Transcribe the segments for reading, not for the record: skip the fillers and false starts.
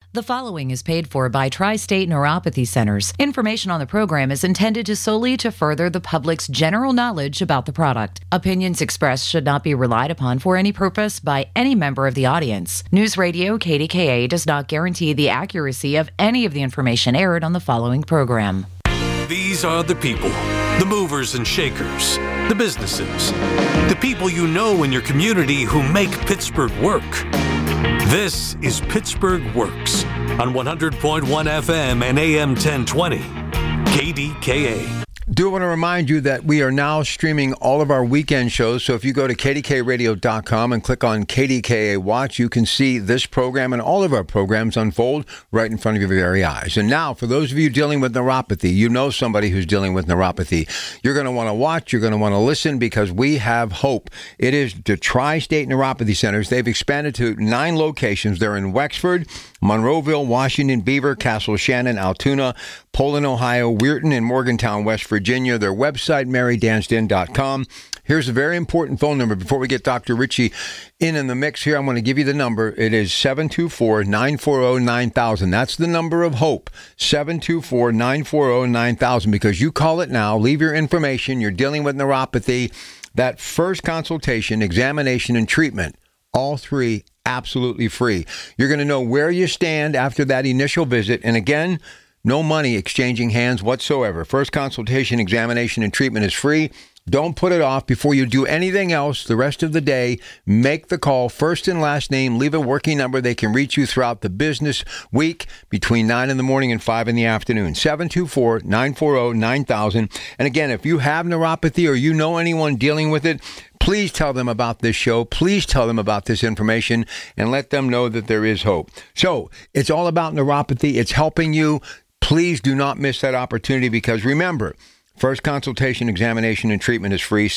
The following is paid for by Tri-State Neuropathy Centers. Information on the program is intended solely to further the public's general knowledge about the product. Opinions expressed should not be relied upon for any purpose by any member of the audience. News Radio KDKA does not guarantee the accuracy of any of the information aired on the following program. These are the people, the movers and shakers, the businesses, the people you know in your community who make Pittsburgh work. This is Pittsburgh Works on 100.1 FM and AM 1020, KDKA. Do want to remind you that we are now streaming all of our weekend shows. So if you go to kdkradio.com and click on KDKA Watch, you can see this program and all of our programs unfold right in front of your very eyes. And now, for those of you dealing with neuropathy, you know somebody who's dealing with neuropathy. You're going to want to watch, you're going to want to listen, because we have hope. It is the Tri-State Neuropathy Centers. They've expanded to 9 locations. They're in Wexford, Monroeville, Washington, Beaver, Castle Shannon, Altoona, Poland, Ohio, Weirton, and Morgantown, West Virginia. Their website, marydansden.com. Here's a very important phone number. Before we get Dr. Ritchie in the mix here, I'm going to give you the number. It is 724-940-9000. That's the number of hope, 724-940-9000, because you call it now, leave your information, you're dealing with neuropathy, that first consultation, examination, and treatment, all 3 absolutely free. You're going to know where you stand after that initial visit. And again, no money exchanging hands whatsoever. First consultation, examination, and treatment is free. Don't put it off. Before you do anything else the rest of the day, make the call, first and last name, leave a working number. They can reach you throughout the business week between 9 in the morning and 5 in the afternoon. 724-940-9000. And again, if you have neuropathy or you know anyone dealing with it, please tell them about this show. Please tell them about this information and let them know that there is hope. So it's all about neuropathy. It's helping you. Please do not miss that opportunity, because remember, first consultation, examination, and treatment is free.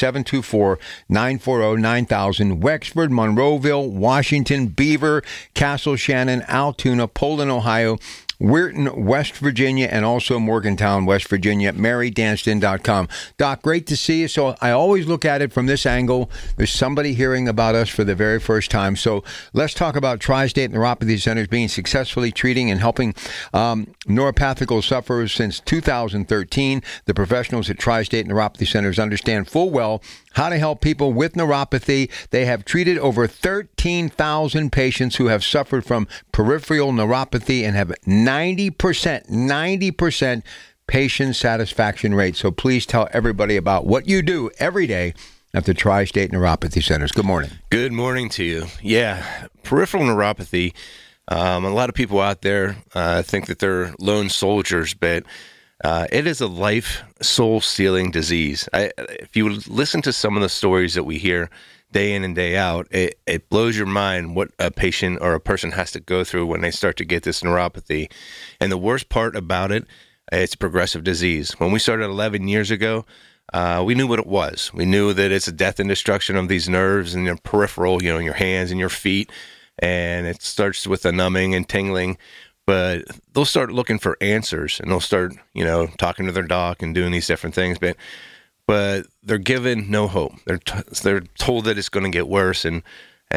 724-940-9000. Wexford, Monroeville, Washington, Beaver, Castle Shannon, Altoona, Poland, Ohio, Weirton, West Virginia, and also Morgantown, West Virginia, marydansden.com. Doc, great to see you. So I always look at it from this angle. There's somebody hearing about us for the very first time. So let's talk about Tri-State Neuropathy Centers being successfully treating and helping neuropathical sufferers since 2013. The professionals at Tri-State Neuropathy Centers understand full well how to help people with neuropathy. They have treated over 13,000 patients who have suffered from peripheral neuropathy and have 90% patient satisfaction rate. So please tell everybody about what you do every day at the Tri-State Neuropathy Centers. Good morning. Good morning to you. Yeah, peripheral neuropathy, a lot of people out there think that they're lone soldiers, but it is a life, soul-stealing disease. If you listen to some of the stories that we hear day in and day out, it blows your mind what a patient or a person has to go through when they start to get this neuropathy. And the worst part about it, it's progressive disease. When we started 11 years ago, we knew what it was. We knew that it's a death and destruction of these nerves in your peripheral, in your hands and your feet. And it starts with a numbing and tingling. But they'll start looking for answers, and they'll start, talking to their doc and doing these different things. But they're given no hope. They're told that it's going to get worse, and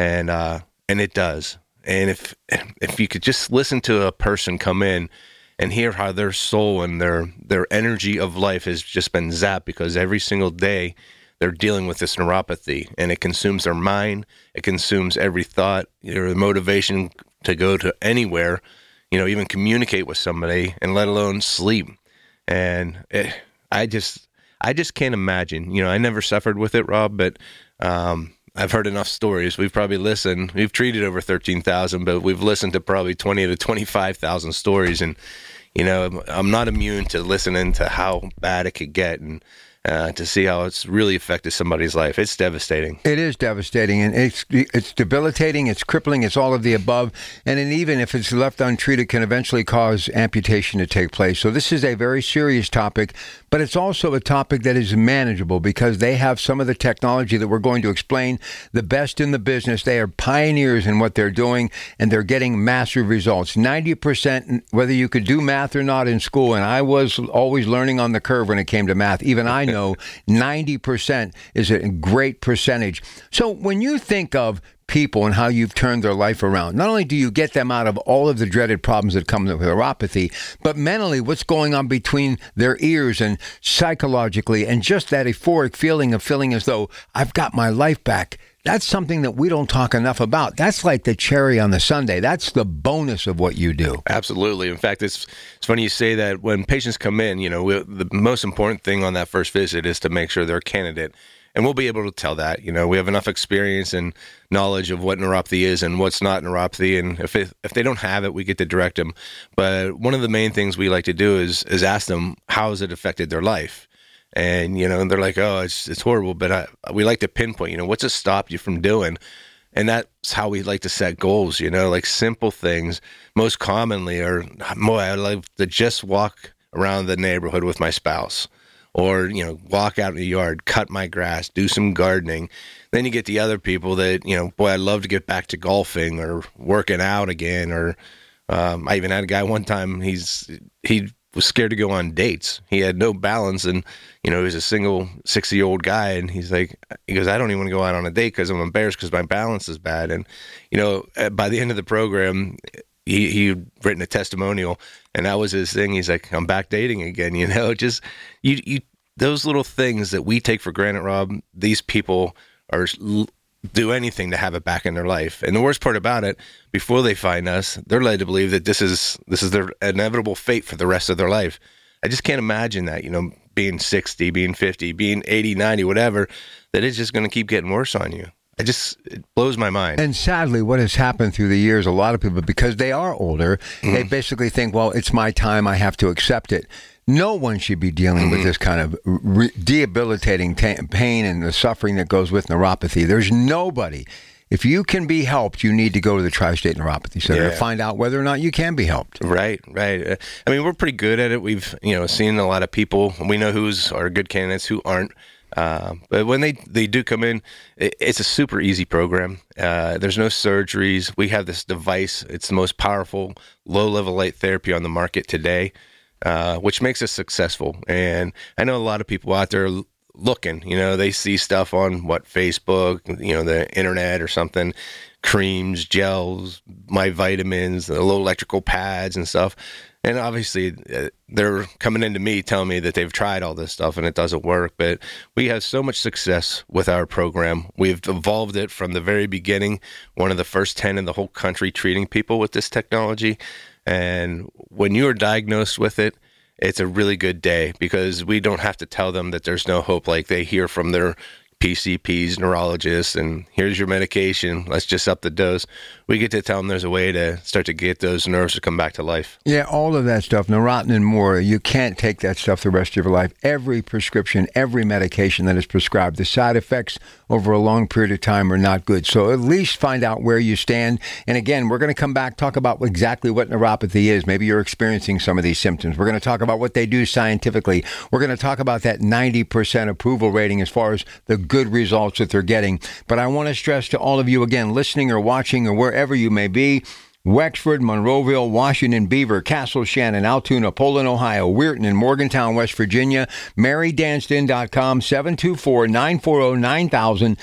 it does. And if you could just listen to a person come in and hear how their soul and their energy of life has just been zapped, because every single day they're dealing with this neuropathy, and it consumes their mind. It consumes every thought, the motivation to go to anywhere. Even communicate with somebody, and let alone sleep. And I just can't imagine. I never suffered with it, Rob, but I've heard enough stories. We've treated over 13,000, but we've listened to probably 20 to 25,000 stories. And, I'm not immune to listening to how bad it could get, and to see how it's really affected somebody's life. It's devastating. It is devastating, and it's debilitating, it's crippling, it's all of the above, and even if it's left untreated, can eventually cause amputation to take place. So this is a very serious topic, but it's also a topic that is manageable, because they have some of the technology that we're going to explain, the best in the business. They are pioneers in what they're doing, and they're getting massive results. 90%, whether you could do math or not in school, and I was always learning on the curve when it came to math. Even I know 90% is a great percentage. So when you think of people and how you've turned their life around. Not only do you get them out of all of the dreaded problems that come with neuropathy, but mentally what's going on between their ears and psychologically, and just that euphoric feeling of feeling as though I've got my life back. That's something that we don't talk enough about. That's like the cherry on the sundae. That's the bonus of what you do. Absolutely. In fact, it's funny you say that. When patients come in, the most important thing on that first visit is to make sure they're a candidate. And we'll be able to tell that. We have enough experience and knowledge of what neuropathy is and what's not neuropathy. And if they don't have it, we get to direct them. But one of the main things we like to do is ask them, how has it affected their life? And, they're like, oh, it's horrible. But we like to pinpoint, what's it stopped you from doing? And that's how we like to set goals, like simple things. Most commonly are, boy, I like to just walk around the neighborhood with my spouse. Or, walk out in the yard, cut my grass, do some gardening. Then you get the other people that, boy, I'd love to get back to golfing or working out again. Or I even had a guy one time, he was scared to go on dates. He had no balance, and, he was a single 60-year-old guy. And he goes, I don't even want to go out on a date because I'm embarrassed because my balance is bad. And, by the end of the program, he'd written a testimonial, and that was his thing. He's like, I'm back dating again, just you those little things that we take for granted, Rob, these people do anything to have it back in their life. And the worst part about it, before they find us, they're led to believe that this is their inevitable fate for the rest of their life. I just can't imagine that, being 60, being 50, being 80, 90, whatever, that it's just going to keep getting worse on you. It blows my mind. And sadly, what has happened through the years, a lot of people, because they are older, they basically think, well, it's my time, I have to accept it. No one should be dealing with this kind of debilitating pain and the suffering that goes with neuropathy. There's nobody. If you can be helped, you need to go to the Tri-State Neuropathy Center to find out whether or not you can be helped. Right. I mean, we're pretty good at it. We've, seen a lot of people. We know who's are good candidates, who aren't. But when they do come in, it's a super easy program. There's no surgeries. We have this device. It's the most powerful low-level light therapy on the market today, which makes us successful. And I know a lot of people out there looking, they see stuff on Facebook, the internet or something, creams, gels, my vitamins, the low electrical pads and stuff. And obviously, they're coming into me telling me that they've tried all this stuff and it doesn't work. But we have so much success with our program. We've evolved it from the very beginning, one of the first 10 in the whole country treating people with this technology. And when you are diagnosed with it, it's a really good day because we don't have to tell them that there's no hope. Like they hear from their PCPs, neurologists, and here's your medication. Let's just up the dose. We get to tell them there's a way to start to get those nerves to come back to life. Yeah, all of that stuff, Neurontin and more, you can't take that stuff the rest of your life. Every prescription, every medication that is prescribed, the side effects over a long period of time are not good. So at least find out where you stand. And again, we're going to come back, talk about exactly what neuropathy is. Maybe you're experiencing some of these symptoms. We're going to talk about what they do scientifically. We're going to talk about that 90% approval rating as far as the good results that they're getting. But I want to stress to all of you, again, listening or watching or wherever you may be, Wexford, Monroeville, Washington, Beaver, Castle, Shannon, Altoona, Poland, Ohio, Weirton, and Morgantown, West Virginia. MaryDanston.com, 724-940-9000,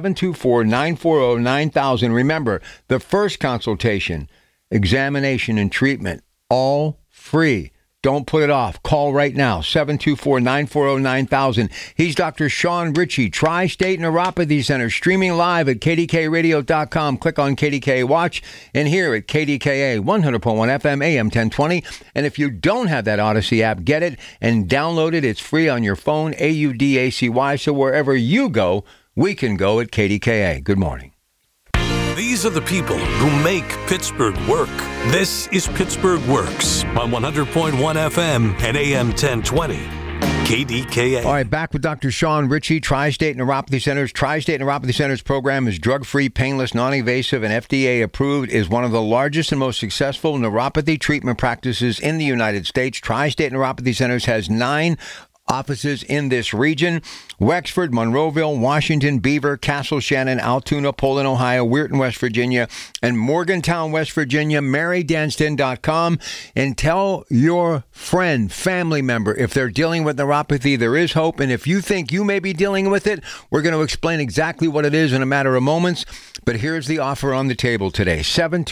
724-940-9000. Remember, the first consultation, examination, and treatment, all free. Don't put it off. Call right now, 724-940-9000. He's Dr. Sean Ritchie, Tri-State Neuropathy Center, streaming live at kdkradio.com. Click on KDKA Watch and here at KDKA 100.1 FM, AM 1020. And if you don't have that Odyssey app, get it and download it. It's free on your phone, AUDACY. So wherever you go, we can go at KDKA. Good morning. These are the people who make Pittsburgh work. This is Pittsburgh Works on 100.1 FM and AM 1020. KDKA. All right, back with Dr. Sean Ritchie, Tri-State Neuropathy Centers. Tri-State Neuropathy Centers program is drug-free, painless, non-invasive, and FDA approved, is one of the largest and most successful neuropathy treatment practices in the United States. Tri-State Neuropathy Centers has 9 offices in this region: Wexford, Monroeville, Washington, Beaver, Castle Shannon, Altoona, Poland, Ohio, Weirton, West Virginia, and Morgantown, West Virginia. MaryDanston.com. And tell your friend, family member, if they're dealing with neuropathy, there is hope. And if you think you may be dealing with it, we're going to explain exactly what it is in a matter of moments. But here's the offer on the table today: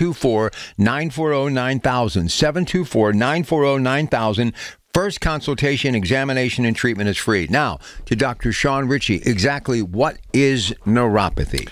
724-940-9000. 724-940-9000. First consultation, examination, and treatment is free. Now, to Dr. Sean Ritchie, exactly what is neuropathy?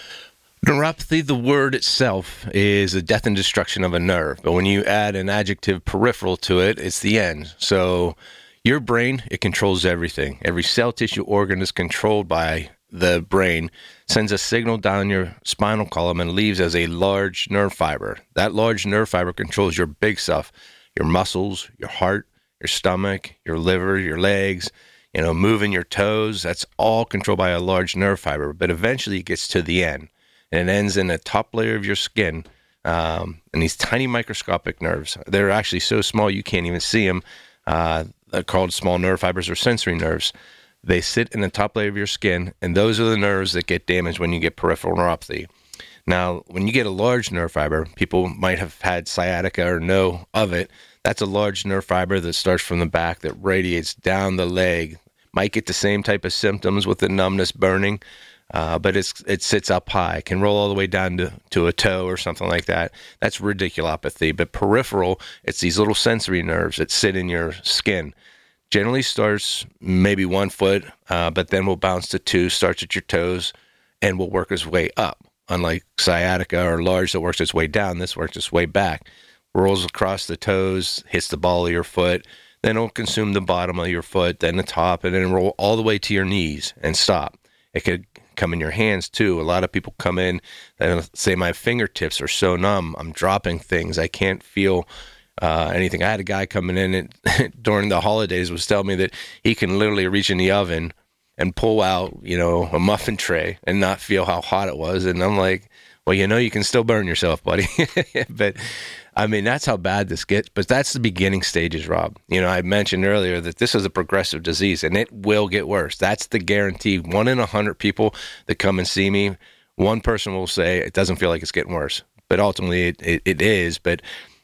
Neuropathy, the word itself, is the death and destruction of a nerve. But when you add an adjective peripheral to it, it's the end. So your brain, it controls everything. Every cell, tissue, organ is controlled by the brain, sends a signal down your spinal column and leaves as a large nerve fiber. That large nerve fiber controls your big stuff, your muscles, your heart, your stomach, your liver, your legs, moving your toes. That's all controlled by a large nerve fiber. But eventually it gets to the end, and it ends in the top layer of your skin. And these tiny microscopic nerves, they're actually so small you can't even see them. They're called small nerve fibers or sensory nerves. They sit in the top layer of your skin, and those are the nerves that get damaged when you get peripheral neuropathy. Now, when you get a large nerve fiber, people might have had sciatica or know of it. That's a large nerve fiber that starts from the back that radiates down the leg. Might get the same type of symptoms with the numbness, burning, but it sits up high. It can roll all the way down to a toe or something like that. That's radiculopathy. But peripheral, it's these little sensory nerves that sit in your skin. Generally starts maybe 1 foot, but then will bounce to 2, starts at your toes, and will work its way up. Unlike sciatica or large that works its way down, this works its way back. Rolls across the toes, hits the ball of your foot, then it'll consume the bottom of your foot, then the top, and then roll all the way to your knees and stop. It could come in your hands too. A lot of people come in and say, my fingertips are so numb, I'm dropping things, I can't feel anything. I had a guy coming in during the holidays was telling me that he can literally reach in the oven and pull out, a muffin tray and not feel how hot it was. And I'm like, well, you can still burn yourself, buddy. But I mean, that's how bad this gets. But that's the beginning stages, Rob. I mentioned earlier that this is a progressive disease, and it will get worse. That's the guarantee. 1 in 100 people that come and see me, one person will say it doesn't feel like it's getting worse. But ultimately, it is. But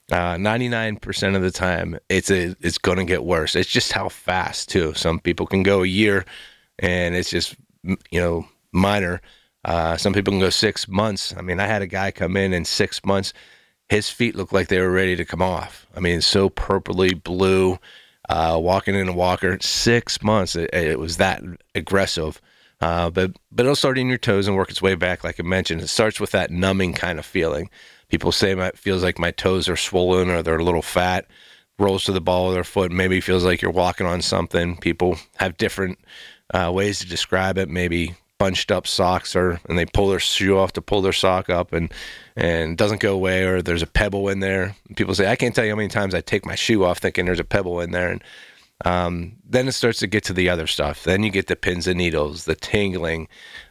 99% of the time, it's going to get worse. It's just how fast, too. Some people can go a year, and it's just, minor. Some people can go 6 months. I mean, I had a guy come in 6 months. His feet looked like they were ready to come off. I mean, so purpley blue, walking in a walker. 6 months, it was that aggressive. But it'll start in your toes and work its way back, like I mentioned. It starts with that numbing kind of feeling. People say it feels like my toes are swollen or they're a little fat. Rolls to the ball of their foot. Maybe feels like you're walking on something. People have different ways to describe it. Maybe bunched up socks, and they pull their shoe off to pull their sock up and it doesn't go away, or there's a pebble in there. People say, I can't tell you how many times I take my shoe off thinking there's a pebble in there. And then it starts to get to the other stuff. Then you get the pins and needles, the tingling.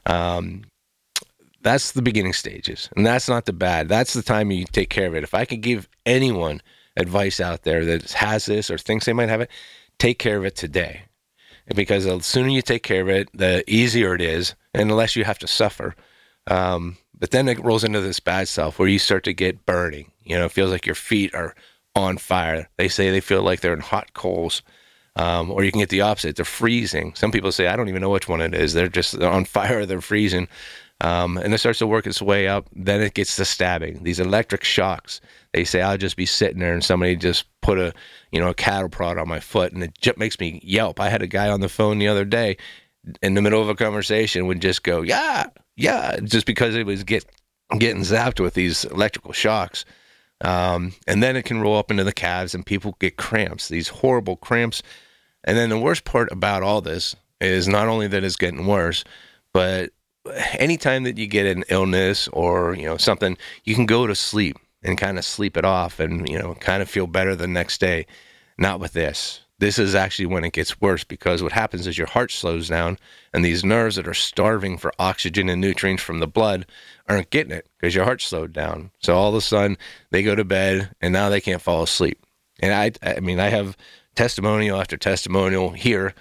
That's the beginning stages, and that's not the bad. That's the time you take care of it. If I could give anyone advice out there that has this or thinks they might have it, take care of it today. Because the sooner you take care of it, the easier it is, and the less you have to suffer. But then it rolls into this bad stuff where you start to get burning. It feels like your feet are on fire. They say they feel like they're in hot coals. Or you can get the opposite. They're freezing. Some people say, I don't even know which one it is. They're on fire or they're freezing. And it starts to work its way up. Then it gets to stabbing. These electric shocks. They say, I'll just be sitting there and somebody just put a cattle prod on my foot, and it just makes me yelp. I had a guy on the phone the other day in the middle of a conversation would just go, yeah, just because it was getting zapped with these electrical shocks. And then it can roll up into the calves and people get cramps, these horrible cramps. And then the worst part about all this is not only that it's getting worse, but anytime that you get an illness or, something, you can go to sleep and kind of sleep it off and, kind of feel better the next day. Not with this. This is actually when it gets worse, because what happens is your heart slows down and these nerves that are starving for oxygen and nutrients from the blood aren't getting it because your heart slowed down. So all of a sudden they go to bed and now they can't fall asleep. And I mean, I have testimonial after testimonial here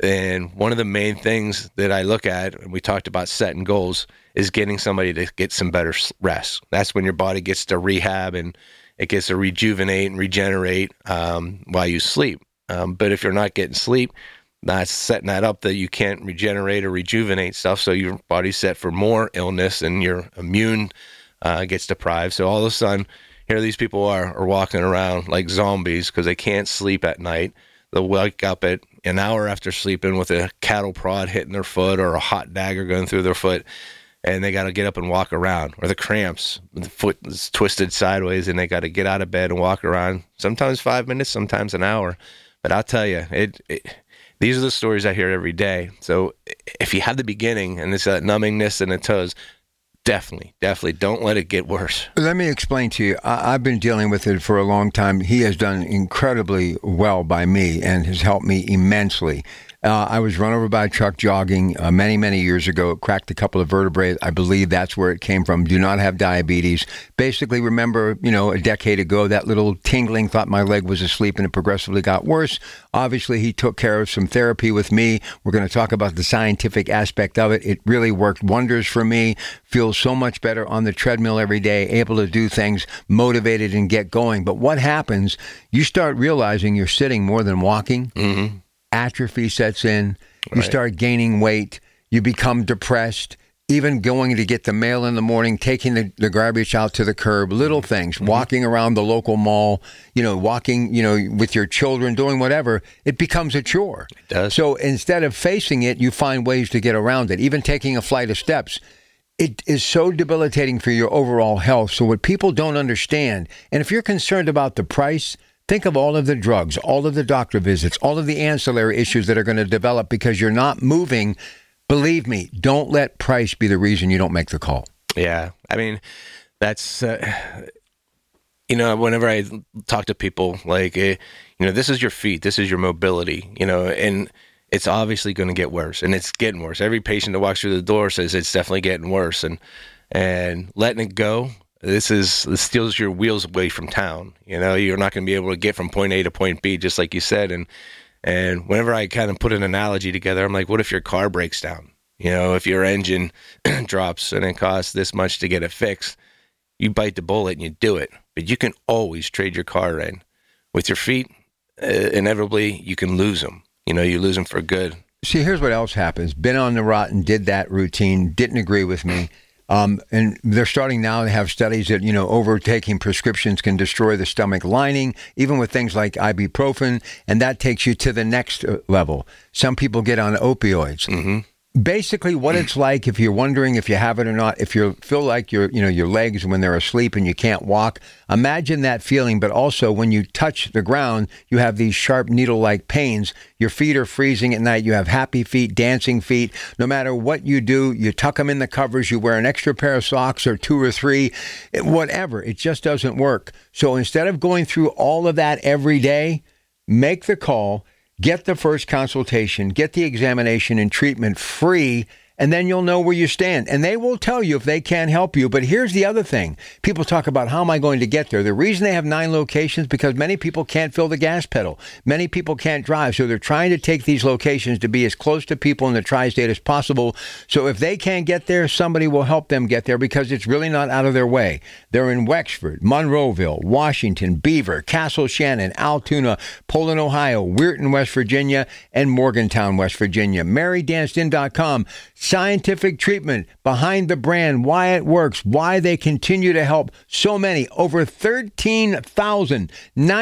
And one of the main things that I look at, and we talked about setting goals, is getting somebody to get some better rest. That's when your body gets to rehab and it gets to rejuvenate and regenerate while you sleep. But if you're not getting sleep, that's setting that up that you can't regenerate or rejuvenate stuff. So your body's set for more illness and your immune gets deprived. So all of a sudden, here these people are walking around like zombies because they can't sleep at night. They'll wake up at an hour after sleeping with a cattle prod hitting their foot or a hot dagger going through their foot, and they got to get up and walk around, or the cramps, the foot is twisted sideways, and they got to get out of bed and walk around, sometimes 5 minutes, sometimes an hour. But I'll tell you, these are the stories I hear every day. So if you have the beginning and it's that numbingness in the toes, definitely don't let it get worse. Let me explain to you. I've been dealing with it for a long time. He has done incredibly well by me and has helped me immensely. I was run over by a truck jogging many years ago. It cracked a couple of vertebrae. I believe that's where it came from. Do not have diabetes. Basically, remember, a decade ago, that little tingling, thought my leg was asleep, and it progressively got worse. Obviously, he took care of some therapy with me. We're going to talk about the scientific aspect of it. It really worked wonders for me. Feel so much better on the treadmill every day, able to do things, motivated and get going. But what happens, you start realizing you're sitting more than walking. Mm-hmm. Atrophy sets in, you start gaining weight, you become depressed, even going to get the mail in the morning, taking the garbage out to the curb, little things, walking around the local mall, walking, with your children, doing whatever, it becomes a chore. It does. So instead of facing it, you find ways to get around it, even taking a flight of steps. It is so debilitating for your overall health. So what people don't understand, and if you're concerned about the price, think of all of the drugs, all of the doctor visits, all of the ancillary issues that are going to develop because you're not moving. Believe me, don't let price be the reason you don't make the call. Yeah. I mean, that's, whenever I talk to people, like, this is your feet, this is your mobility, and it's obviously going to get worse, and it's getting worse. Every patient that walks through the door says it's definitely getting worse, and letting it go, this steals your wheels away from town. You're not going to be able to get from point A to point B, just like you said. And whenever I kind of put an analogy together, I'm like, what if your car breaks down? If your engine drops and it costs this much to get it fixed, you bite the bullet and you do it. But you can always trade your car in. With your feet, inevitably, you can lose them. You lose them for good. See, here's what else happens. Been on the rotten, did that routine, didn't agree with me. And they're starting now to have studies that, overtaking prescriptions can destroy the stomach lining, even with things like ibuprofen, and that takes you to the next level. Some people get on opioids. Mm-hmm. Basically, what it's like, if you're wondering if you have it or not, if you feel like your legs when they're asleep and you can't walk, imagine that feeling. But also, when you touch the ground, you have these sharp needle-like pains. Your feet are freezing at night. You have happy feet, dancing feet. No matter what you do, you tuck them in the covers. You wear an extra pair of socks or 2 or 3, whatever. It just doesn't work. So instead of going through all of that every day, make the call. Get the first consultation, get the examination and treatment free, and then you'll know where you stand. And they will tell you if they can't help you. But here's the other thing. People talk about, how am I going to get there? The reason they have 9 locations, because many people can't fill the gas pedal. Many people can't drive. So they're trying to take these locations to be as close to people in the tri-state as possible. So if they can't get there, somebody will help them get there, because it's really not out of their way. They're in Wexford, Monroeville, Washington, Beaver, Castle Shannon, Altoona, Poland, Ohio, Weirton, West Virginia, and Morgantown, West Virginia. MaryDancedin.com. Scientific treatment behind the brand, why it works, why they continue to help so many. Over 13,000,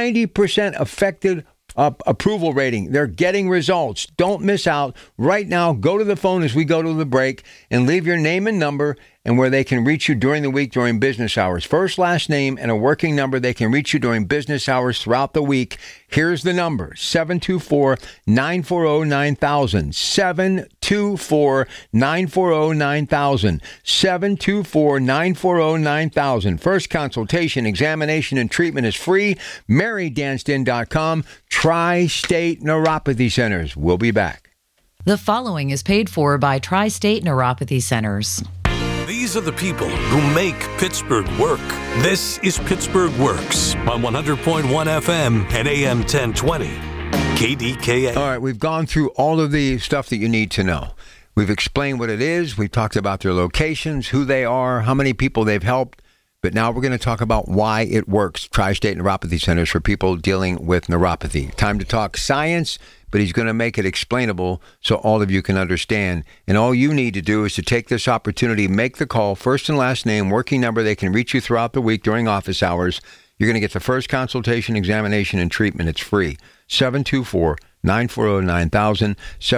90% effective approval rating. They're getting results. Don't miss out. Right now, go to the phone as we go to the break and leave your name and number and where they can reach you during the week during business hours. First, last name, and a working number. They can reach you during business hours throughout the week. Here's the number, 724-940-9000. 724-940-9000. 724-940-9000. First consultation, examination, and treatment is free. MaryDancedin.com. Tri-State Neuropathy Centers. We'll be back. The following is paid for by Tri-State Neuropathy Centers. These are the people who make Pittsburgh work. This is Pittsburgh Works on 100.1 FM and AM 1020. KDKA. All right, we've gone through all of the stuff that you need to know. We've explained what it is. We've talked about their locations, who they are, how many people they've helped. But now we're going to talk about why it works. Tri-State Neuropathy Centers for people dealing with neuropathy. Time to talk science, but he's going to make it explainable so all of you can understand. And all you need to do is to take this opportunity, make the call, first and last name, working number. They can reach you throughout the week during office hours. You're going to get the first consultation, examination, and treatment. It's free. 724-940-9000,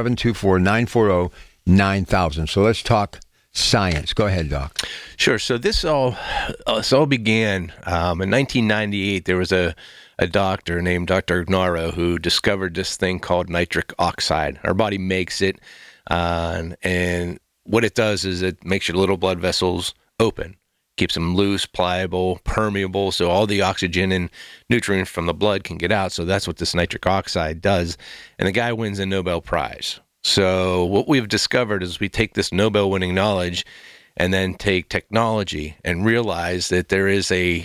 724-940-9000. So let's talk science. Go ahead, Doc. Sure. So this all began in 1998. There was a doctor named Dr. Ignarro who discovered this thing called nitric oxide. Our body makes it, and what it does is it makes your little blood vessels open, keeps them loose, pliable, permeable, so all the oxygen and nutrients from the blood can get out. So that's what this nitric oxide does. And the guy wins a Nobel Prize. So what we've discovered is we take this Nobel-winning knowledge and then take technology and realize that there is a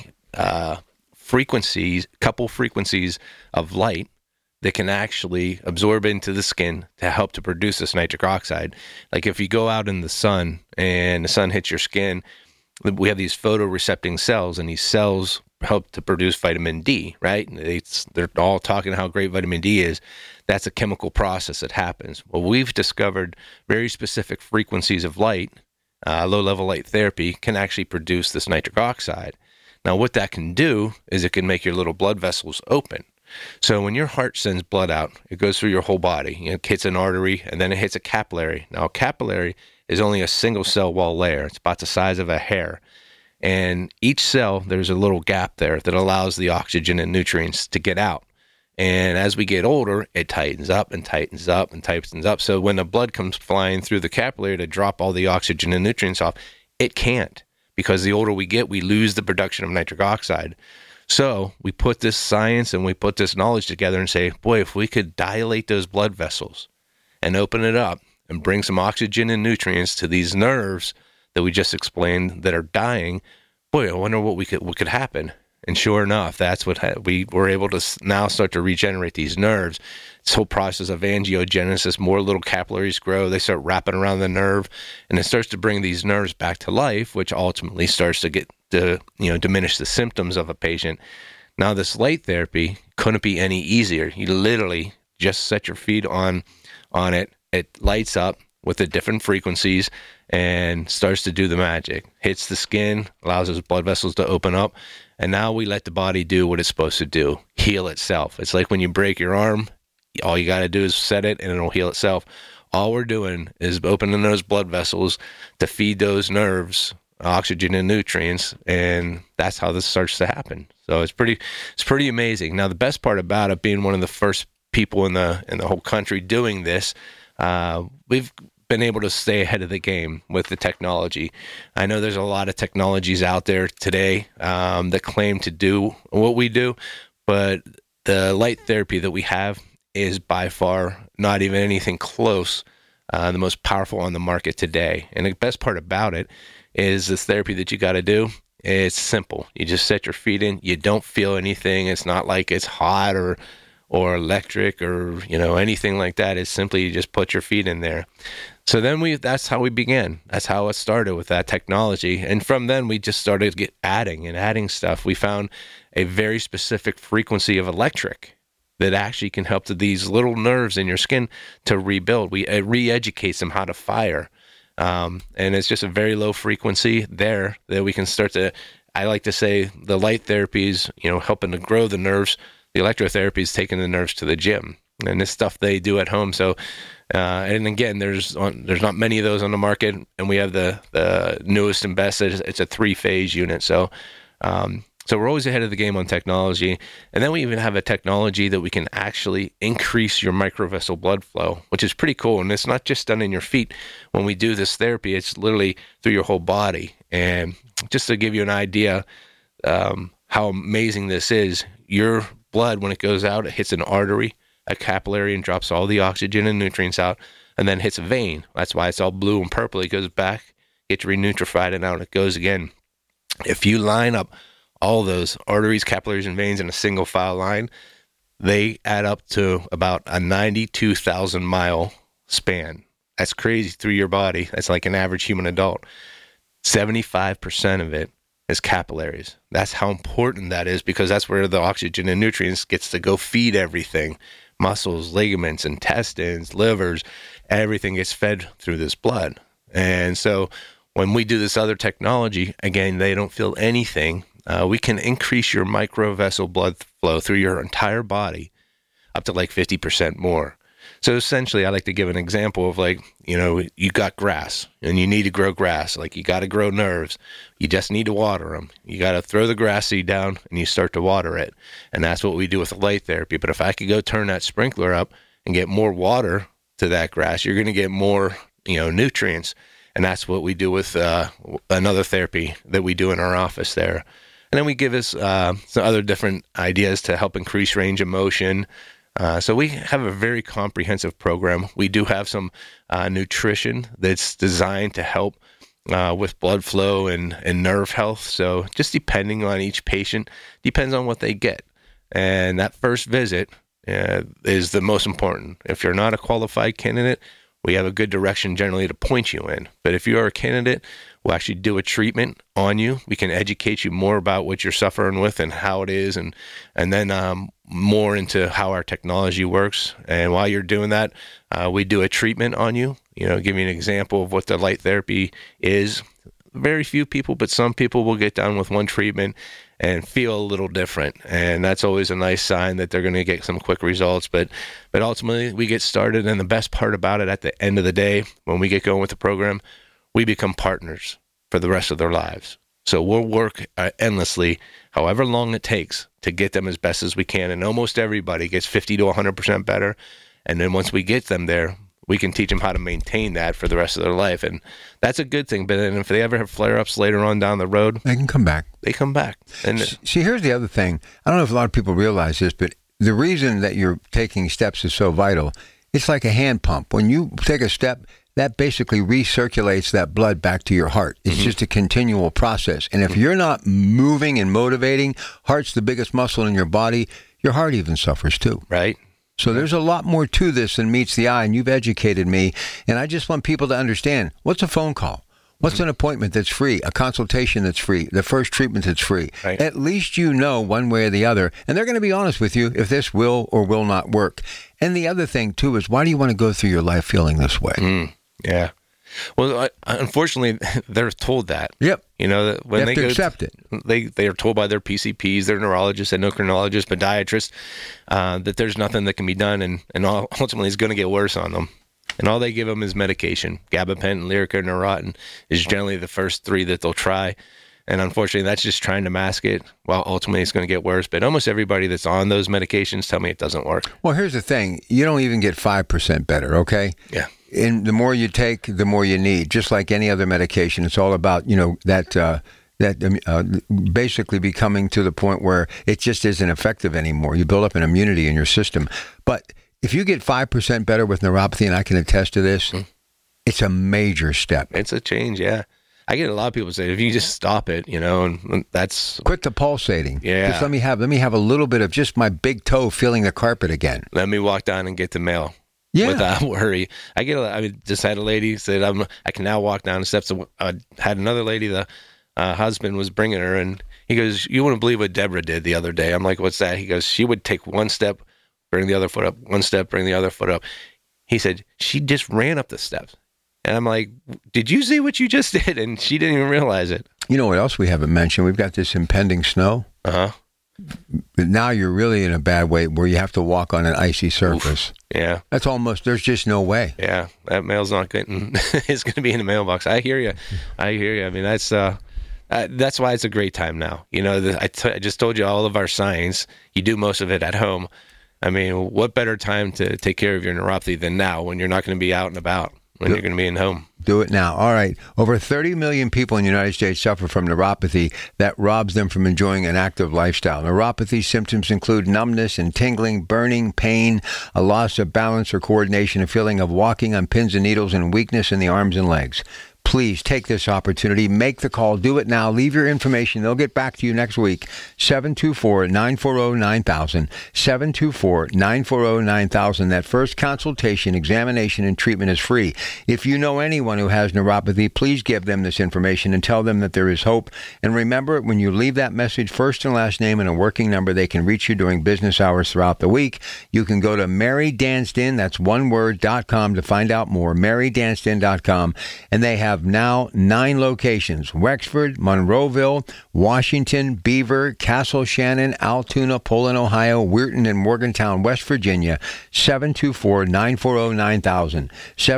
couple frequencies of light that can actually absorb into the skin to help to produce this nitric oxide. Like if you go out in the sun and the sun hits your skin, we have these photorecepting cells, and these cells help to produce vitamin D, right? They're all talking how great vitamin D is. That's a chemical process that happens. Well, we've discovered very specific frequencies of light, low-level light therapy, can actually produce this nitric oxide. Now, what that can do is it can make your little blood vessels open. So when your heart sends blood out, it goes through your whole body. It hits an artery, and then it hits a capillary. Now, a capillary is only a single cell wall layer. It's about the size of a hair. And each cell, there's a little gap there that allows the oxygen and nutrients to get out. And as we get older, it tightens up and tightens up and tightens up. So when the blood comes flying through the capillary to drop all the oxygen and nutrients off, it can't. Because the older we get, we lose the production of nitric oxide. So we put this science and we put this knowledge together and say, boy, if we could dilate those blood vessels and open it up and bring some oxygen and nutrients to these nerves that we just explained that are dying, boy, I wonder what could happen. And sure enough, that's what we were able to now start to regenerate these nerves. This whole process of angiogenesis, more little capillaries grow, they start wrapping around the nerve, and it starts to bring these nerves back to life, which ultimately starts to diminish the symptoms of a patient. Now, this light therapy couldn't be any easier. You literally just set your feet on it. It lights up with the different frequencies and starts to do the magic. Hits the skin, allows those blood vessels to open up, and now we let the body do what it's supposed to do, heal itself. It's like when you break your arm, all you got to do is set it and it'll heal itself. All we're doing is opening those blood vessels to feed those nerves oxygen and nutrients, and that's how this starts to happen. So it's pretty amazing. Now, the best part about it, being one of the first people in the whole country doing this, we've been able to stay ahead of the game with the technology. I know there's a lot of technologies out there today that claim to do what we do, but the light therapy that we have is by far not even anything close the most powerful on the market today. And the best part about it is this therapy that you got to do. It's simple. You just set your feet in. You don't feel anything. It's not like it's hot or electric or anything like that. It's simply you just put your feet in there. So then that's how we began. That's how it started with that technology. And from then we just started adding stuff. We found a very specific frequency of electric that actually can help to these little nerves in your skin to rebuild. It re-educates them how to fire. And it's just a very low frequency there that we can start to, I like to say the light therapies, helping to grow the nerves. The electrotherapy is taking the nerves to the gym, and this stuff they do at home. So, and again, there's not many of those on the market, and we have the newest and best. It's a 3-phase unit. So we're always ahead of the game on technology. And then we even have a technology that we can actually increase your microvessel blood flow, which is pretty cool. And it's not just done in your feet. When we do this therapy, it's literally through your whole body. And just to give you an idea how amazing this is, your blood, when it goes out, it hits an artery, a capillary, and drops all the oxygen and nutrients out, and then hits a vein. That's why it's all blue and purple. It goes back, gets renutrified, and out it goes again. If you line up all those arteries, capillaries, and veins in a single file line, they add up to about a 92,000 mile span. That's crazy through your body. That's like an average human adult. 75% of it is capillaries. That's how important that is, because that's where the oxygen and nutrients gets to go feed everything. Muscles, ligaments, intestines, livers, everything gets fed through this blood. And so when we do this other technology, again, they don't feel anything. We can increase your microvessel blood flow through your entire body up to like 50% more. So essentially, I like to give an example of like, you got grass and you need to grow grass. Like you got to grow nerves. You just need to water them. You got to throw the grass seed down and you start to water it. And that's what we do with light therapy. But if I could go turn that sprinkler up and get more water to that grass, you're going to get more, nutrients. And that's what we do with another therapy that we do in our office there. And then we give us some other different ideas to help increase range of motion. So we have a very comprehensive program. We do have some nutrition that's designed to help with blood flow and nerve health. So just depending on each patient, depends on what they get. And that first visit is the most important. If you're not a qualified candidate, we have a good direction generally to point you in. But if you are a candidate, we'll actually do a treatment on you. We can educate you more about what you're suffering with and how it is, and then more into how our technology works. And while you're doing that, we do a treatment on you. Give you an example of what the light therapy is. Very few people, but some people will get done with one treatment and feel a little different. And that's always a nice sign that they're going to get some quick results. But ultimately, we get started. And the best part about it, at the end of the day, when we get going with the program, we become partners for the rest of their lives. So we'll work endlessly, however long it takes, to get them as best as we can. And almost everybody gets 50 to 100% better. And then once we get them there, we can teach them how to maintain that for the rest of their life. And that's a good thing. But then if they ever have flare-ups later on down the road, they can come back. They come back. And see, here's the other thing. I don't know if a lot of people realize this, but the reason that you're taking steps is so vital. It's like a hand pump. When you take a step, that basically recirculates that blood back to your heart. It's just a continual process. And if you're not moving and motivating, heart's the biggest muscle in your body, your heart even suffers too. Right. So there's a lot more to this than meets the eye, and you've educated me. And I just want people to understand, what's a phone call? What's an appointment that's free? A consultation that's free? The first treatment that's free? Right. At least you know one way or the other. And they're going to be honest with you if this will or will not work. And the other thing, too, is why do you want to go through your life feeling this way? Yeah. Well, unfortunately, they're told that. Yep. When they accept it. They are told by their PCPs, their neurologists, endocrinologists, podiatrists, that there's nothing that can be done, and ultimately it's going to get worse on them. And all they give them is medication. Gabapentin, Lyrica, Neurontin is generally the first three that they'll try. And unfortunately, that's just trying to mask it. Well, ultimately, it's going to get worse. But almost everybody that's on those medications tell me it doesn't work. Well, here's the thing. You don't even get 5% better, okay? Yeah. And the more you take, the more you need. Just like any other medication, it's all about, basically becoming to the point where it just isn't effective anymore. You build up an immunity in your system. But if you get 5% better with neuropathy, and I can attest to this, it's a major step. It's a change, yeah. I get a lot of people say, if you just stop it, and that's... Quit the pulsating. Yeah. Just let me have a little bit of just my big toe feeling the carpet again. Let me walk down and get the mail. Yeah. Without worry. I just had a lady said, I can now walk down the steps. I had another lady, the husband was bringing her, and he goes, you wouldn't believe what Deborah did the other day. I'm like, what's that? He goes, she would take one step, bring the other foot up, one step, bring the other foot up. He said, she just ran up the steps. And I'm like, did you see what you just did? And she didn't even realize it. You know what else we haven't mentioned? We've got this impending snow. Uh-huh. Now you're really in a bad way where you have to walk on an icy surface. Oof. Yeah. That's almost, there's just no way. Yeah. That mail's not getting, it's going to be in the mailbox. I hear you. I mean, that's why it's a great time now. I just told you all of our science. You do most of it at home. I mean, what better time to take care of your neuropathy than now when you're not going to be out and about? When you're going to be in home. Do it now. All right. Over 30 million people in the United States suffer from neuropathy that robs them from enjoying an active lifestyle. Neuropathy symptoms include numbness and tingling, burning, pain, a loss of balance or coordination, a feeling of walking on pins and needles, and weakness in the arms and legs. Please take this opportunity. Make the call. Do it now. Leave your information. They'll get back to you next week. 724-940-9000. 724-940-9000. That first consultation, examination, and treatment is free. If you know anyone who has neuropathy, please give them this information and tell them that there is hope. And remember, when you leave that message, first and last name and a working number, they can reach you during business hours throughout the week. You can go to Mary Danston, that's one word.com, to find out more. MaryDanston.com. And they have now 9 locations: Wexford, Monroeville, Washington, Beaver, Castle Shannon, Altoona, Poland, Ohio, Weirton, and Morgantown, West Virginia. 724-940-9000.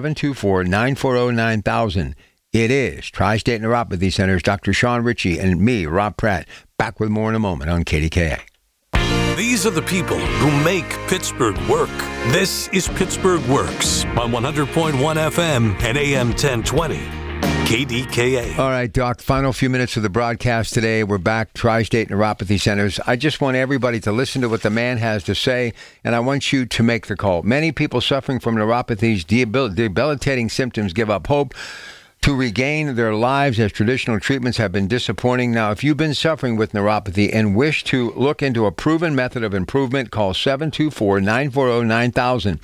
724-940-9000. It is Tri-State Neuropathy Center's Dr. Sean Ritchie and me, Rob Pratt. Back with more in a moment on KDKA. These are the people who make Pittsburgh work. This is Pittsburgh Works on 100.1 FM and AM 1020. KDKA. All right, Doc, final few minutes of the broadcast today. We're back, Tri-State Neuropathy Centers. I just want everybody to listen to what the man has to say, and I want you to make the call. Many people suffering from neuropathy's debilitating symptoms give up hope to regain their lives as traditional treatments have been disappointing. Now, if you've been suffering with neuropathy and wish to look into a proven method of improvement, call 724-940-9000.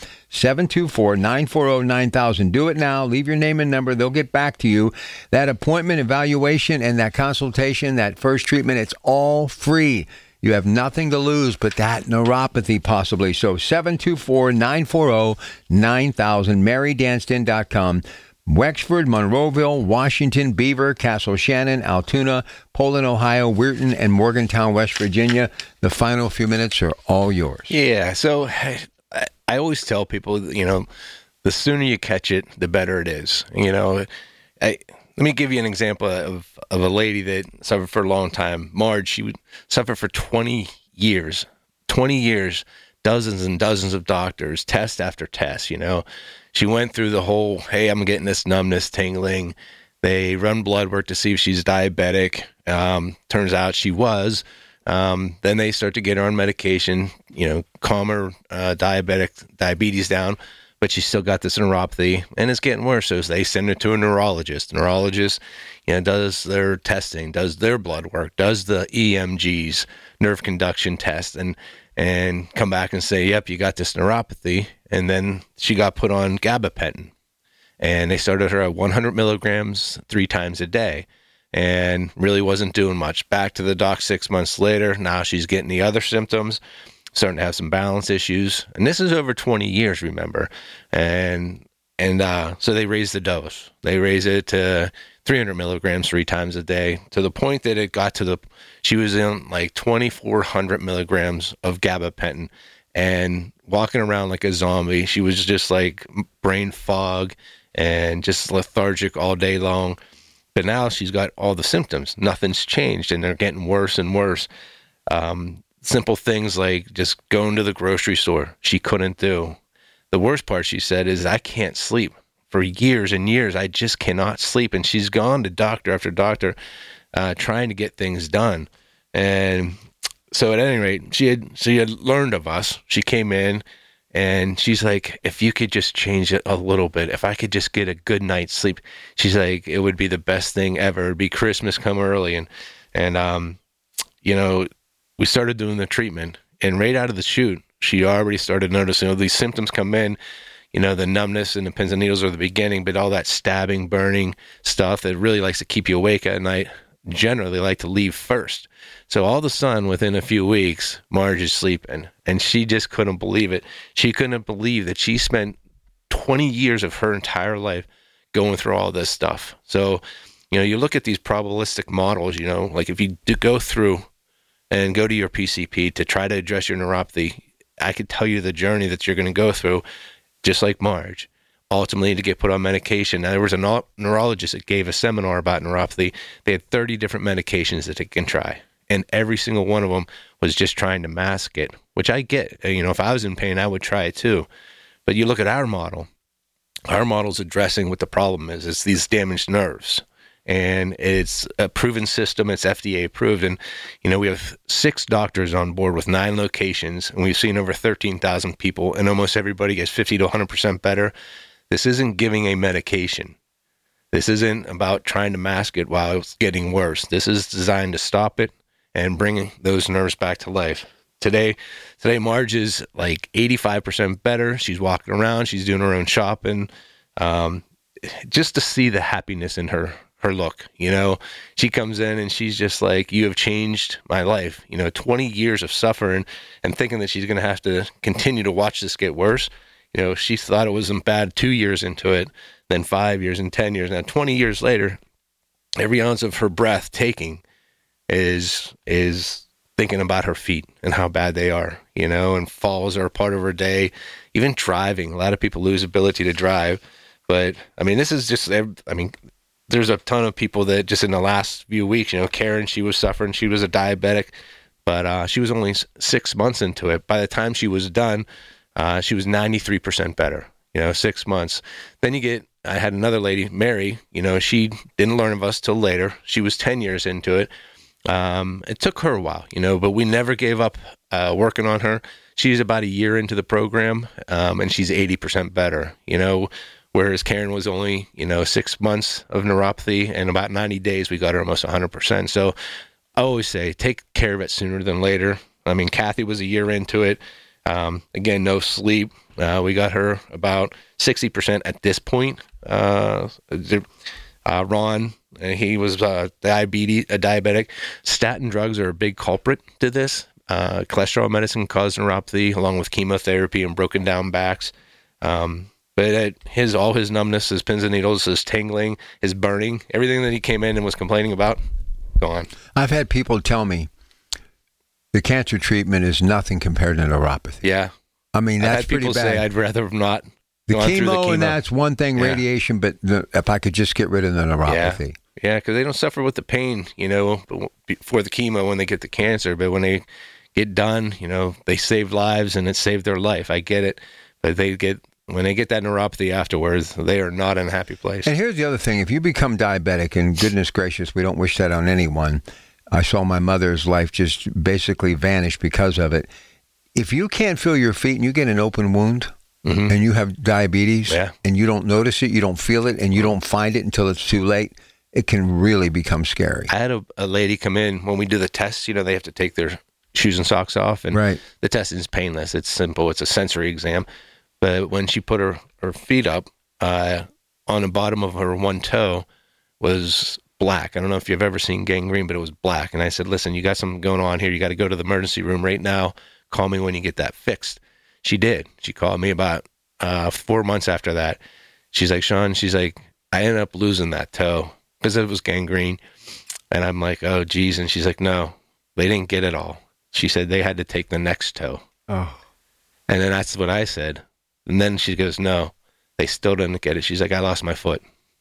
724-940-9000. Do it now. Leave your name and number. They'll get back to you. That appointment, evaluation, and that consultation, that first treatment, it's all free. You have nothing to lose but that neuropathy possibly. So 724-940-9000. MaryDanston.com. Wexford, Monroeville, Washington, Beaver, Castle Shannon, Altoona, Poland, Ohio, Weirton, and Morgantown, West Virginia. The final few minutes are all yours. Yeah, so I always tell people, the sooner you catch it, the better it is. Let me give you an example of a lady that suffered for a long time. Marge, she would suffer for 20 years, dozens and dozens of doctors, test after test, She went through the whole, hey, I'm getting this numbness, tingling. They run blood work to see if she's diabetic. Turns out she was. Then they start to get her on medication, calm her diabetes down, but she's still got this neuropathy, and it's getting worse. So they send her to a neurologist. The neurologist, does their testing, does their blood work, does the EMGs, nerve conduction test, and come back and say, yep, you got this neuropathy. And then she got put on gabapentin. And they started her at 100 milligrams 3 times a day. And really wasn't doing much. Back to the doc 6 months later. Now she's getting the other symptoms, starting to have some balance issues. And this is over 20 years, remember. And so they raised the dose. They raised it to 300 milligrams 3 times a day, to the point that it got to she was in like 2,400 milligrams of gabapentin and walking around like a zombie. She was just like brain fog and just lethargic all day long. But now she's got all the symptoms. Nothing's changed, and they're getting worse and worse. Simple things like just going to the grocery store, she couldn't do. The worst part, she said, is I can't sleep. For years and years, I just cannot sleep. And she's gone to doctor after doctor trying to get things done. And so at any rate, she had learned of us. She came in and she's like, if you could just change it a little bit, if I could just get a good night's sleep, she's like, it would be the best thing ever. It'd be Christmas come early. And we started doing the treatment, and right out of the chute, she already started noticing all these symptoms come in. The numbness and the pins and needles are the beginning, but all that stabbing, burning stuff that really likes to keep you awake at night generally like to leave first. So all of a sudden, within a few weeks, Marge is sleeping, and she just couldn't believe it. She couldn't believe that she spent 20 years of her entire life going through all this stuff. So, you look at these probabilistic models, like if you do go through and go to your PCP to try to address your neuropathy, I could tell you the journey that you're going to go through, just like Marge, ultimately to get put on medication. Now, there was a neurologist that gave a seminar about neuropathy. They had 30 different medications that they can try, and every single one of them was just trying to mask it, which I get. If I was in pain, I would try it too. But you look at our model. Our model's addressing what the problem is. It's these damaged nerves. And it's a proven system. It's FDA approved. And, we have 6 doctors on board with 9 locations, and we've seen over 13,000 people, and almost everybody gets 50 to 100% better. This isn't giving a medication. This isn't about trying to mask it while it's getting worse. This is designed to stop it and bring those nerves back to life. Today, Marge is like 85% better. She's walking around. She's doing her own shopping. Just to see the happiness in her look, she comes in and she's just like, you have changed my life. 20 years of suffering and thinking that she's going to have to continue to watch this get worse. She thought it wasn't bad 2 years into it, then 5 years and 10 years. Now, 20 years later, every ounce of her breath taking is thinking about her feet and how bad they are, and falls are a part of her day. Even driving, a lot of people lose ability to drive. But, this is just, there's a ton of people that just in the last few weeks, Karen, she was suffering. She was a diabetic, but she was only 6 months into it. By the time she was done, she was 93% better, 6 months. Then I had another lady, Mary, she didn't learn of us till later. She was 10 years into it. It took her a while, but we never gave up working on her. She's about a year into the program, and she's 80% better, whereas Karen was only, 6 months of neuropathy, and about 90 days, we got her almost 100%. So I always say, take care of it sooner than later. Kathy was a year into it. Again, no sleep. We got her about 60% at this point. Ron, he was a diabetic. Statin drugs are a big culprit to this. Cholesterol medicine caused neuropathy, along with chemotherapy and broken down backs. But all his numbness, his pins and needles, his tingling, his burning, everything that he came in and was complaining about, gone. I've had people tell me the cancer treatment is nothing compared to neuropathy. Yeah. That's pretty bad. I've had people say I'd rather not the chemo, and that's one thing, radiation, but if I could just get rid of the neuropathy. Yeah, because they don't suffer with the pain, for the chemo when they get the cancer. But when they get done, they save lives and it saved their life. I get it. But when they get that neuropathy afterwards, they are not in a happy place. And here's the other thing. If you become diabetic, and goodness gracious, we don't wish that on anyone. I saw my mother's life just basically vanish because of it. If you can't feel your feet and you get an open wound and you have diabetes and you don't notice it, you don't feel it, and you don't find it until it's too late, it can really become scary. I had a lady come in when we do the test. They have to take their shoes and socks off, and the test is painless. It's simple. It's a sensory exam. But when she put her feet up, on the bottom of her one toe was black. I don't know if you've ever seen gangrene, but it was black. And I said, listen, you got something going on here. You got to go to the emergency room right now. Call me when you get that fixed. She did. She called me about 4 months after that. She's like, Sean, I ended up losing that toe because it was gangrene. And I'm like, oh, geez. And she's like, no, they didn't get it all. She said they had to take the next toe. Oh. And then that's what I said. And then she goes, no, they still didn't get it. She's like, I lost my foot.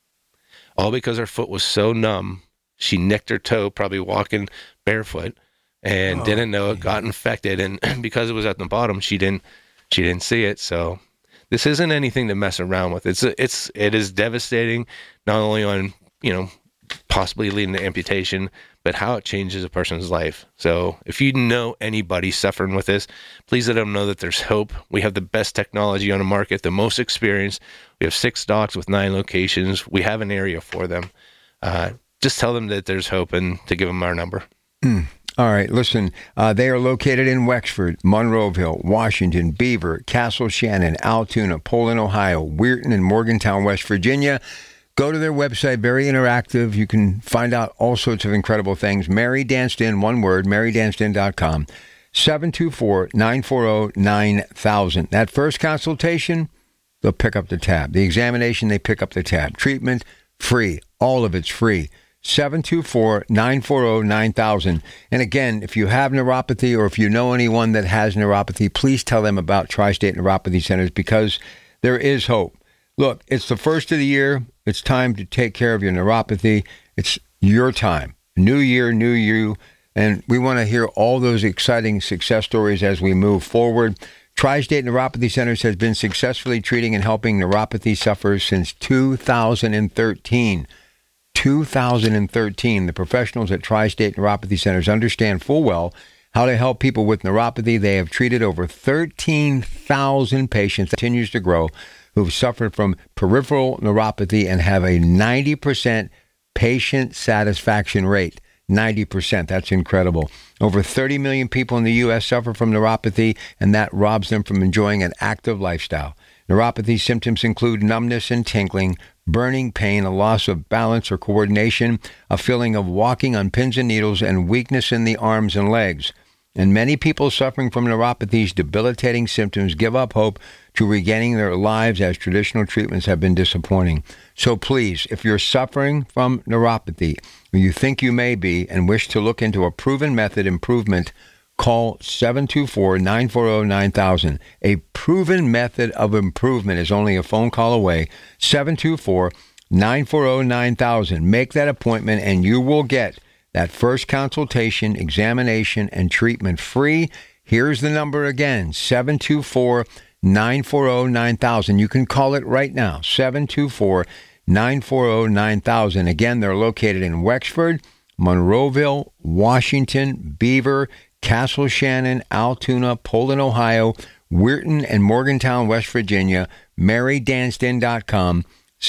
All because her foot was so numb, she nicked her toe, probably walking barefoot, and didn't know it got infected. And because it was at the bottom, she didn't see it. So this isn't anything to mess around with. It is devastating, not only on, possibly leading to amputation, but how it changes a person's life. So if you know anybody suffering with this, please let them know that there's hope. We have the best technology on the market, the most experience. We have 6 docs with 9 locations. We have an area for them. Just tell them that there's hope and to give them our number. All right, listen, they are located in Wexford, Monroeville, Washington, Beaver, Castle Shannon, Altoona, Poland, Ohio, Weirton, and Morgantown, West Virginia. Go to their website, very interactive. You can find out all sorts of incredible things. Mary Danston, one word, marydanston.com, 724-940-9000. That first consultation, they'll pick up the tab. The examination, they pick up the tab. Treatment, free. All of it's free. 724-940-9000. And again, if you have neuropathy or if you know anyone that has neuropathy, please tell them about Tri-State Neuropathy Centers because there is hope. Look, it's the first of the year. It's time to take care of your neuropathy. It's your time. New year, new you. And we want to hear all those exciting success stories as we move forward. Tri-State Neuropathy Centers has been successfully treating and helping neuropathy sufferers since 2013. 2013. The professionals at Tri-State Neuropathy Centers understand full well how to help people with neuropathy. They have treated over 13,000 patients. That continues to grow. who've suffered from peripheral neuropathy and have a 90% patient satisfaction rate. 90%. That's incredible. Over 30 million people in the U.S. suffer from neuropathy, and that robs them from enjoying an active lifestyle. Neuropathy symptoms include numbness and tingling, burning pain, a loss of balance or coordination, a feeling of walking on pins and needles, and weakness in the arms and legs. And many people suffering from neuropathy's debilitating symptoms give up hope to regaining their lives as traditional treatments have been disappointing. So please, if you're suffering from neuropathy, or you think you may be, and wish to look into a proven method improvement, call 724-940-9000. A proven method of improvement is only a phone call away. 724-940-9000. Make that appointment and you will get that first consultation, examination, and treatment free. Here's the number again, 724-940-9000. You can call it right now, 724-940-9000. Again, they're located in Wexford, Monroeville, Washington, Beaver, Castle Shannon, Altoona, Poland, Ohio, Weirton, and Morgantown, West Virginia. MaryDanston.com,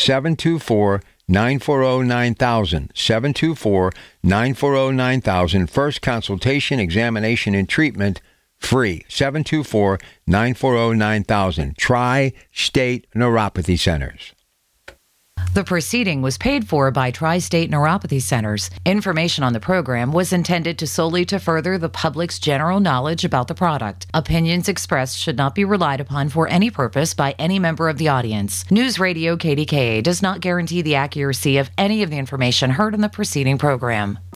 724-940-9000, 724-940-9000. First consultation, examination, and treatment free. 724-940-9000. Tri-State Neuropathy Centers. The proceeding was paid for by Tri-State Neuropathy Centers. Information on the program was intended solely to further the public's general knowledge about the product. Opinions expressed should not be relied upon for any purpose by any member of the audience. News Radio KDKA does not guarantee the accuracy of any of the information heard in the preceding program.